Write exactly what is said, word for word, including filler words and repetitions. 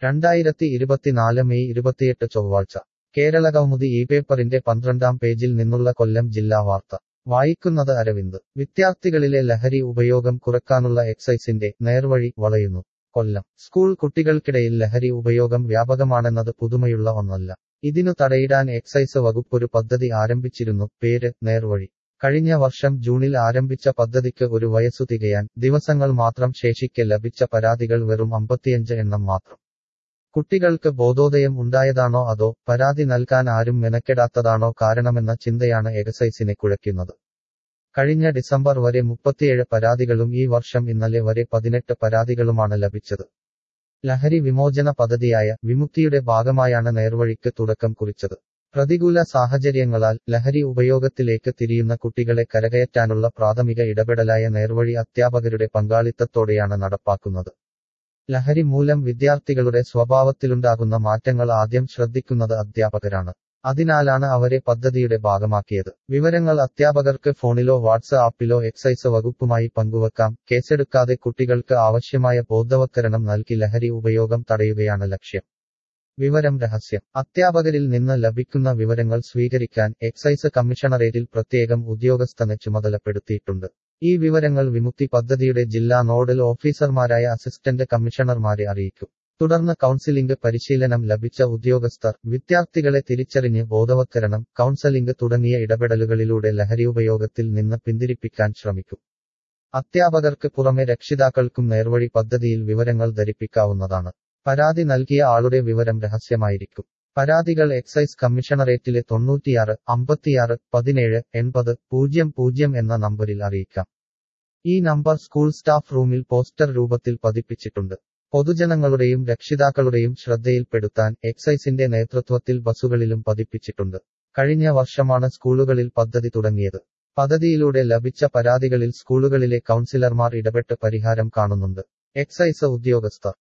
രണ്ടായിരത്തി ഇരുപത്തിനാല് മെയ് ഇരുപത്തിയെട്ട് ചൊവ്വാഴ്ച കേരള കൗമുദി ഈ പേപ്പറിന്റെ പന്ത്രണ്ടാം പേജിൽ നിന്നുള്ള കൊല്ലം ജില്ലാ വാർത്ത വായിക്കുന്നത് അരവിന്ദ് വിദ്യാർത്ഥികളിലെ ലഹരി ഉപയോഗം കുറയ്ക്കാനുള്ള എക്സൈസിന്റെ നേർവഴി വളയുന്നു കൊല്ലം സ്കൂൾ കുട്ടികൾക്കിടയിൽ ലഹരി ഉപയോഗം വ്യാപകമാണെന്നത് പുതുമയുള്ള ഒന്നല്ല ഇതിനു തടയിടാൻ എക്സൈസ് വകുപ്പൊരു പദ്ധതി ആരംഭിച്ചിരുന്നു പേര് നേർവഴി കഴിഞ്ഞ വർഷം ജൂണിൽ ആരംഭിച്ച പദ്ധതിക്ക് ഒരു വയസ്സു തികയാൻ ദിവസങ്ങൾ മാത്രം ശേഷിക്കെ ലഭിച്ച പരാതികൾ വെറും അമ്പത്തിയഞ്ച് എണ്ണം മാത്രം കുട്ടികൾക്ക് ബോധോദയം ഉണ്ടായതാണോ അതോ പരാതി നൽകാൻ ആരും മെനക്കെടാത്തതാണോ കാരണമെന്ന ചിന്തയാണ് എക്സൈസിനെ കുഴയ്ക്കുന്നത് കഴിഞ്ഞ ഡിസംബർ വരെ മുപ്പത്തിയേഴ് പരാതികളും ഈ വർഷം ഇന്നലെ വരെ പതിനെട്ട് പരാതികളുമാണ് ലഭിച്ചത് ലഹരി വിമോചന പദ്ധതിയായ വിമുക്തിയുടെ ഭാഗമായാണ് നേർവഴിക്ക് തുടക്കം കുറിച്ചത് പ്രതികൂല സാഹചര്യങ്ങളാൽ ലഹരി ഉപയോഗത്തിലേക്ക് തിരിയുന്ന കുട്ടികളെ കരകയറ്റാനുള്ള പ്രാഥമിക ഇടപെടലായ നേർവഴി അധ്യാപകരുടെ പങ്കാളിത്തത്തോടെയാണ് നടപ്പാക്കുന്നത് ലഹരി മൂലം വിദ്യാർത്ഥികളുടെ സ്വഭാവത്തിലുണ്ടാകുന്ന മാറ്റങ്ങൾ ആദ്യം ശ്രദ്ധിക്കുന്നത് അധ്യാപകരാണ് അതിനാലാണ് അവരെ പദ്ധതിയുടെ ഭാഗമാക്കിയത് വിവരങ്ങൾ അധ്യാപകർക്ക് ഫോണിലോ വാട്സ് ആപ്പിലോ എക്സൈസ് വകുപ്പുമായി പങ്കുവെക്കാം കേസെടുക്കാതെ കുട്ടികൾക്ക് ആവശ്യമായ ബോധവത്കരണം നൽകി ലഹരി ഉപയോഗം തടയുകയാണ് ലക്ഷ്യം വിവരം രഹസ്യം അധ്യാപകരിൽ നിന്ന് ലഭിക്കുന്ന വിവരങ്ങൾ സ്വീകരിക്കാൻ എക്സൈസ് കമ്മീഷണറേറ്റിൽ പ്രത്യേകം ഉദ്യോഗസ്ഥനെ ചുമതലപ്പെടുത്തിയിട്ടുണ്ട് ഈ വിവരങ്ങൾ വിമുക്തി പദ്ധതിയുടെ ജില്ലാ നോഡൽ ഓഫീസർമാരായ അസിസ്റ്റന്റ് കമ്മീഷണർമാരെ അറിയിക്കും തുടർന്ന് കൗൺസിലിംഗ് പരിശീലനം ലഭിച്ച ഉദ്യോഗസ്ഥർ വിദ്യാർത്ഥികളെ തിരിച്ചറിഞ്ഞ് ബോധവത്കരണം കൗൺസലിംഗ് തുടങ്ങിയ ഇടപെടലുകളിലൂടെ ലഹരി ഉപയോഗത്തിൽ നിന്ന് പിന്തിരിപ്പിക്കാൻ ശ്രമിക്കും അധ്യാപകർക്ക് പുറമെ രക്ഷിതാക്കൾക്കും നേർവഴി പദ്ധതിയിൽ വിവരങ്ങൾ ധരിപ്പിക്കാവുന്നതാണ് പരാതി നൽകിയ ആളുടെ വിവരം രഹസ്യമായിരിക്കും പരാതികൾ എക്സൈസ് കമ്മീഷണറേറ്റിലെ തൊണ്ണൂറ്റിയാറ് അമ്പത്തിയാറ് പതിനേഴ് എൺപത് പൂജ്യം പൂജ്യം എന്ന നമ്പരിൽ അറിയിക്കാം ഈ നമ്പർ സ്കൂൾ സ്റ്റാഫ് റൂമിൽ പോസ്റ്റർ രൂപത്തിൽ പതിപ്പിച്ചിട്ടുണ്ട് പൊതുജനങ്ങളുടെയും രക്ഷിതാക്കളുടെയും ശ്രദ്ധയിൽപ്പെടുത്താൻ എക്സൈസിന്റെ നേതൃത്വത്തിൽ ബസുകളിലും പതിപ്പിച്ചിട്ടുണ്ട് കഴിഞ്ഞ വർഷമാണ് സ്കൂളുകളിൽ പദ്ധതി തുടങ്ങിയത് പദ്ധതിയിലൂടെ ലഭിച്ച പരാതികളിൽ സ്കൂളുകളിലെ കൗൺസിലർമാർ ഇടപെട്ട് പരിഹാരം കാണുന്നുണ്ട് എക്സൈസ് ഉദ്യോഗസ്ഥർ